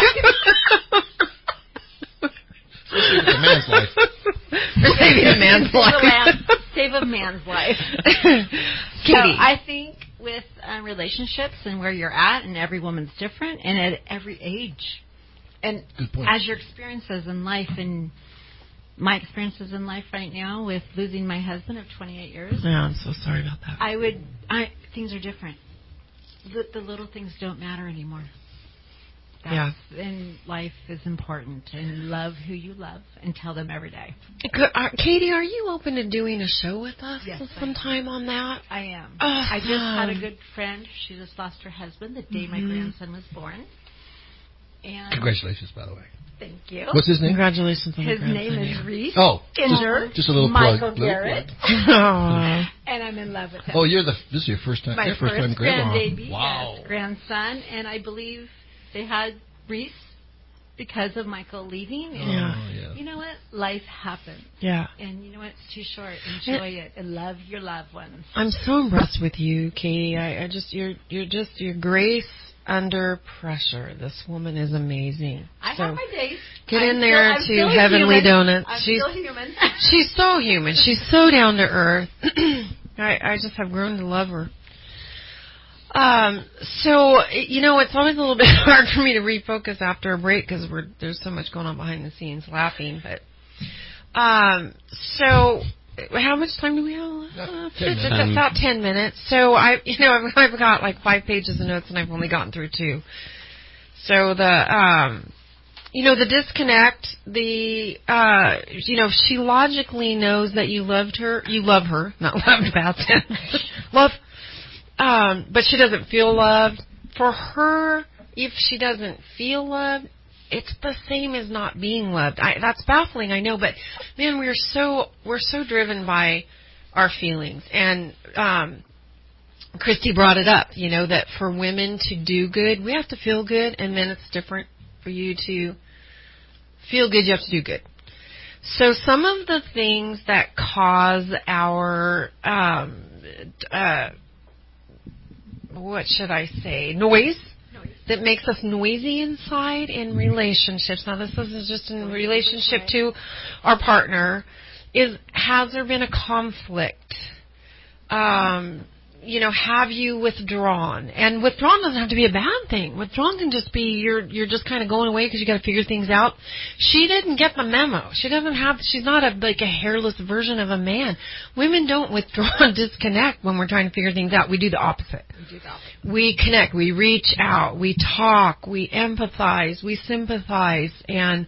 a man's life. Or saving a man's life. Save a, man, save a man's life. Katie. So I think with uh, relationships and where you're at, and every woman's different, and at every age. And Good point. as your experiences in life, and my experiences in life right now with losing my husband of twenty-eight years. Yeah, I'm so sorry about that. I would, I, things are different. The, the little things don't matter anymore. That's, Yeah. And life is important. And love who you love and tell them every day. Good, uh, Katie, are you open to doing a show with us Yes, sometime on that? I am. Oh, I just had a fun. good friend. She just lost her husband the day Mhm. my grandson was born. And Congratulations, by the way. Thank you. What's his name? Congratulations on His the name grandson, is yeah. Reese Oh, Kinder. just, just a little Michael plug. Little Garrett. Aww. And I'm in love with him. Oh, you're the. This is your first time. My your first, first time grandma. grandbaby, Wow. yes, grandson, and I believe they had Reese because of Michael leaving. And Yeah. Oh, yeah. you know what? Life happens. Yeah. And you know what? It's too short. Enjoy it and love your loved ones. I'm so impressed with you, Katie. I, I just you're you're just your grace under pressure. This woman is amazing. I so have my days. Get I'm in there still, I'm to still Heavenly human. Donuts. I'm she's still human. she's so human. She's so down to earth. I I just have grown to love her. Um, so, you know, it's always a little bit hard for me to refocus after a break because we're there's so much going on behind the scenes laughing. But, um, so how much time do we have? Uh, it's minutes. about ten minutes. So I, you know, I've, I've got like five pages of notes and I've only gotten through two. So the, um, you know, the disconnect, the, uh, you know, she logically knows that you loved her, you love her, not loved, bad sense. Love. Um, but she doesn't feel loved. For her, if she doesn't feel loved, it's the same as not being loved. I, that's baffling, I know, but man, we're so we're so driven by our feelings. And um, Christy brought it up, you know, that for women to do good, we have to feel good, and then it's different for you to feel good. You have to do good. So some of the things that cause our um, uh, what should I say, noise, noise, that makes us noisy inside in relationships. Now, this is just in relationship to our partner, is has there been a conflict? Um, you know, have you withdrawn? And withdrawn doesn't have to be a bad thing. Withdrawn can just be you're you're just kind of going away because you got to figure things out. She didn't get the memo. She doesn't have. She's not a like a hairless version of a man. Women don't withdraw and disconnect when we're trying to figure things out. We do the opposite. We do the opposite. We connect. We reach out. We talk. We empathize. We sympathize. And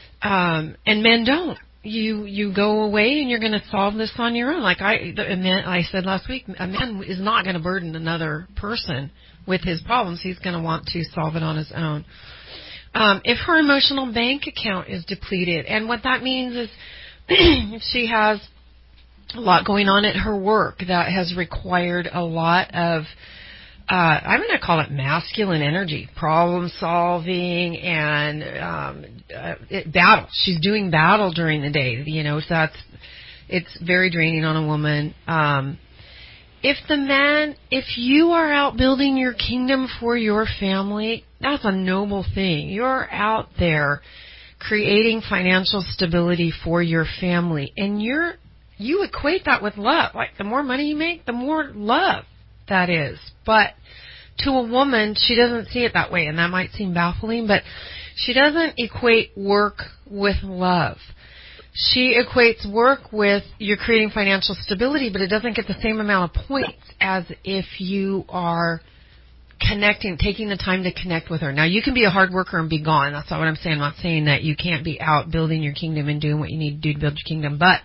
um, and men don't. You you go away and you're going to solve this on your own. Like I, a man, I said last week, a man is not going to burden another person with his problems. He's going to want to solve it on his own. Um, if her emotional bank account is depleted, and what that means is if she has a lot going on at her work that has required a lot of Uh, I'm going to call it masculine energy, problem solving, and um, uh, it, battle. She's doing battle during the day, you know. So that's it's very draining on a woman. Um, if the man, if you are out building your kingdom for your family, that's a noble thing. You're out there creating financial stability for your family, and you're you equate that with love. Like the more money you make, the more love that is. But to a woman, she doesn't see it that way, and that might seem baffling, but she doesn't equate work with love. She equates work with you're creating financial stability, but it doesn't get the same amount of points as if you are connecting, taking the time to connect with her. Now, you can be a hard worker and be gone. That's not what I'm saying. I'm not saying that you can't be out building your kingdom and doing what you need to do to build your kingdom, but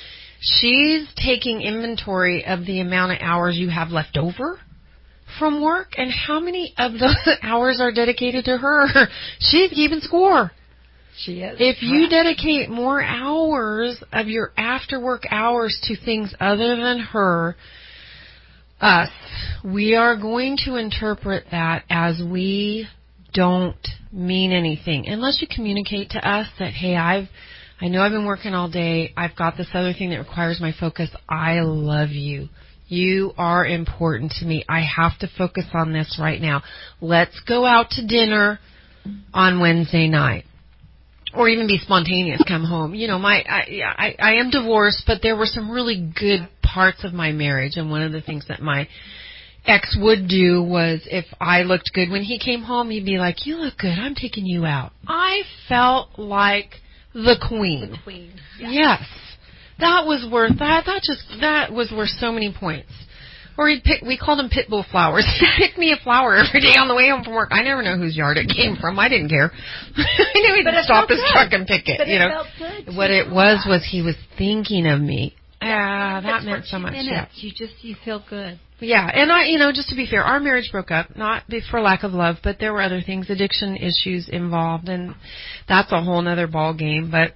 she's taking inventory of the amount of hours you have left over from work and how many of those hours are dedicated to her. She's keeping score. She is. If you dedicate more hours of your after work hours to things other than her, us, we are going to interpret that as we don't mean anything unless you communicate to us that, hey, I've I know I've been working all day. I've got this other thing that requires my focus. I love you. You are important to me. I have to focus on this right now. Let's go out to dinner on Wednesday night. Or even be spontaneous, come home. You know, my I, I, I am divorced, but there were some really good parts of my marriage. And one of the things that my ex would do was if I looked good when he came home, he'd be like, you look good. I'm taking you out. I felt like the queen. The queen. Yeah. Yes. That was worth that. That just that was worth so many points. Or he'd pick. We called them pit bull flowers. He'd pick me a flower every day on the way home from work. I never know whose yard it came from. I didn't care. I knew he'd stop his truck and pick it. But you it know felt good what it was was he was thinking of me. Ah, that It's meant for so two much. Minutes. Yeah. You just you feel good. Yeah, and I, you know, just to be fair, our marriage broke up not be- for lack of love, but there were other things, addiction issues involved, and that's a whole other ball game. But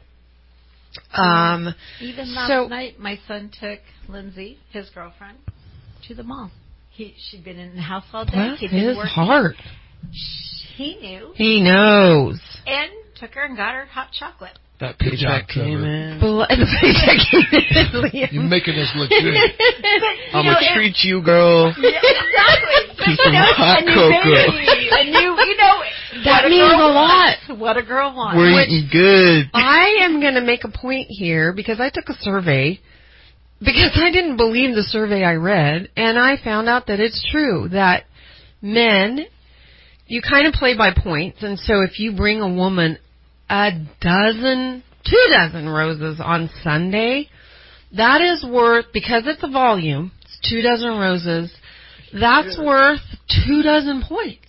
um, even last so, night, my son took Lindsay, his girlfriend, to the mall. He she'd been in the house all day. bless He'd been his working. heart. He knew. He knows. And took her and got her hot chocolate. That paycheck came in. Bl- the paycheck came in. You're making us look good. I'm going to treat you, girl. Yeah, exactly. Keep some hot a new cocoa. baby, a new, you know, That what means a, a lot. wants, what a girl wants. We're Which- eating good. I am going to make a point here because I took a survey because I didn't believe the survey I read, and I found out that it's true that men, you kind of play by points, and so if you bring a woman a dozen, two dozen roses on Sunday, that is worth, because it's a volume, it's two dozen roses, that's worth two dozen points.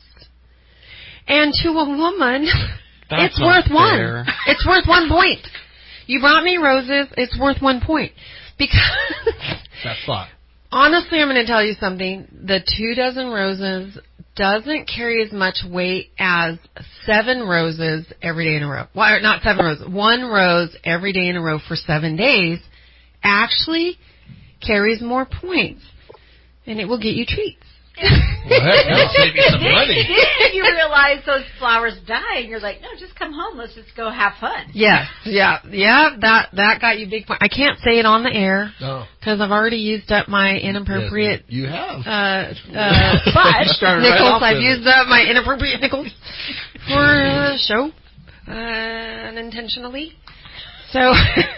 And to a woman, That's it's not worth one. fair. It's worth one point. You brought me roses, it's worth one point. Because That thought. honestly, I'm going to tell you something. The two dozen roses doesn't carry as much weight as seven roses every day in a row. Well, not seven roses. One rose every day in a row for seven days actually carries more points. And it will get you treats. Well, heck, that'll save you some Then, money. then you realize those flowers die, and you're like, no, just come home. Let's just go have fun. Yes, yeah, yeah, that that got you big point. I can't say it on the air No. because I've already used up my inappropriate Yes, you have. uh, uh, You started right nickels. off I've with used up my inappropriate nickels for the show, uh, unintentionally. So,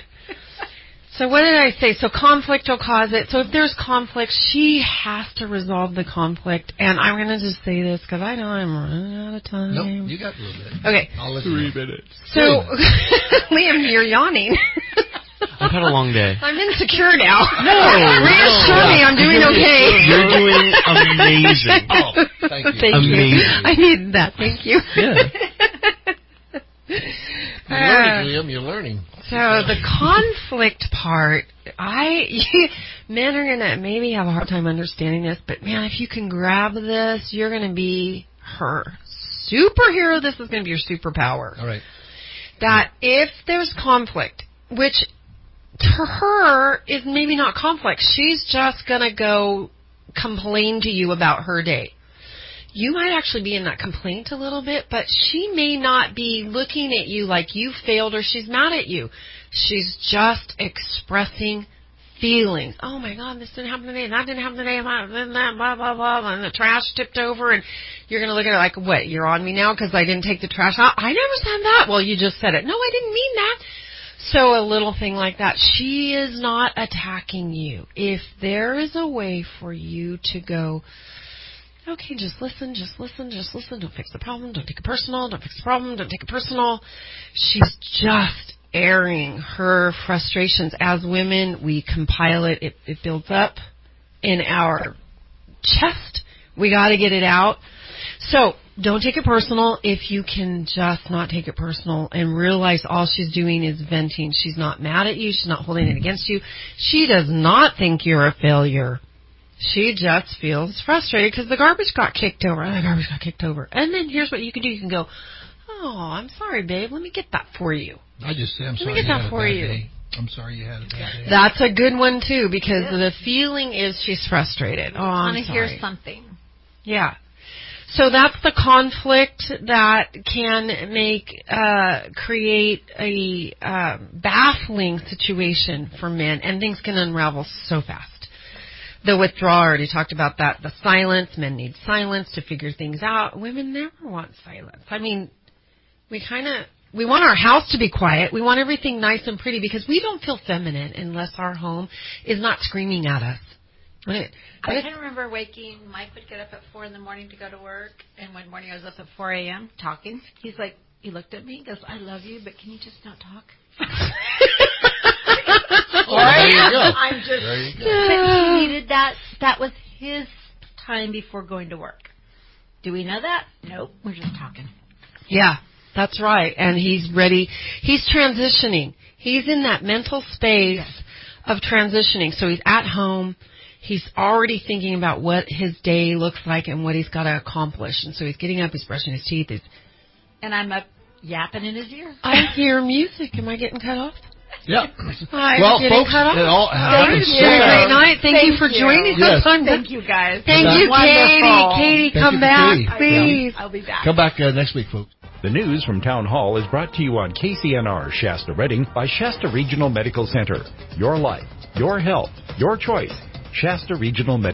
so what did I say? So conflict will cause it. So if there's conflict, she has to resolve the conflict. And I'm going to just say this because I know I'm running out of time. Nope, you got a little bit. Okay. I'll listen. Three minutes. So, Liam, you're yawning. I've had a long day. I'm insecure now. No, Reassure no. me I'm doing okay. You're doing amazing. Oh, thank you. Thank Amazing. you. I needed that. Thank you. Yeah. You're learning, Liam. You're learning. So the conflict part, I men are gonna maybe have a hard time understanding this, but man, if you can grab this, you're gonna be her superhero. This is gonna be your superpower. All right. That if there's conflict, which to her is maybe not conflict, she's just gonna go complain to you about her day. You might actually be in that complaint a little bit, but she may not be looking at you like you failed or she's mad at you. She's just expressing feelings. Oh my God, this didn't happen today, and that didn't happen today, and that, blah, blah, blah, and the trash tipped over, and you're going to look at her like, what, you're on me now because I didn't take the trash out? I never said that. Well, you just said it. No, I didn't mean that. So a little thing like that. She is not attacking you. If there is a way for you to go, okay, just listen, just listen, just listen. Don't fix the problem. Don't take it personal. Don't fix the problem. Don't take it personal. She's just airing her frustrations. As women, we compile it. It, it builds up in our chest. We got to get it out. So don't take it personal if you can just not take it personal and realize all she's doing is venting. She's not mad at you. She's not holding it against you. She does not think you're a failure. She just feels frustrated because the garbage got kicked over. The garbage got kicked over. And then here's what you can do. You can go, oh, I'm sorry, babe. Let me get that for you. I just say I'm Let sorry me get you that had a for bad you. day. I'm sorry you had a bad day. That's a good one, too, because yeah. the feeling is she's frustrated. Oh, I'm I want to sorry. hear something. Yeah. So that's the conflict that can make, uh, create a uh, baffling situation for men, and things can unravel so fast. The withdrawal, I already talked about that. The silence, men need silence to figure things out. Women never want silence. I mean, we kind of, we want our house to be quiet. We want everything nice and pretty because we don't feel feminine unless our home is not screaming at us. When it, when I can remember waking, Mike would get up at four in the morning to go to work, and one morning I was up at four a.m. talking. He's like, he looked at me and goes, I love you, but can you just not talk? Oh, there you go. I'm just, there you go. But he needed that. That was his time before going to work. Do we know that? Nope. We're just talking. Yeah, that's right. And he's ready. He's transitioning. He's in that mental space of transitioning. So he's at home. He's already thinking about what his day looks like and what he's got to accomplish. And so he's getting up, he's brushing his teeth. He's, and I'm up yapping in his ear. I hear music. Am I getting cut off? Yeah. Hi, well, getting folks, cut off? it all happens. Thank you. Great night. Thank, Thank you for you. joining yes. us. On Thank you, guys. Thank you, Wonderful. Katie. Katie, Thank come you back, Katie. please. I'll be back. Come back uh, next week, folks. The news from Town Hall is brought to you on K C N R Shasta Redding by Shasta Regional Medical Center. Your life, your health, your choice. Shasta Regional Medical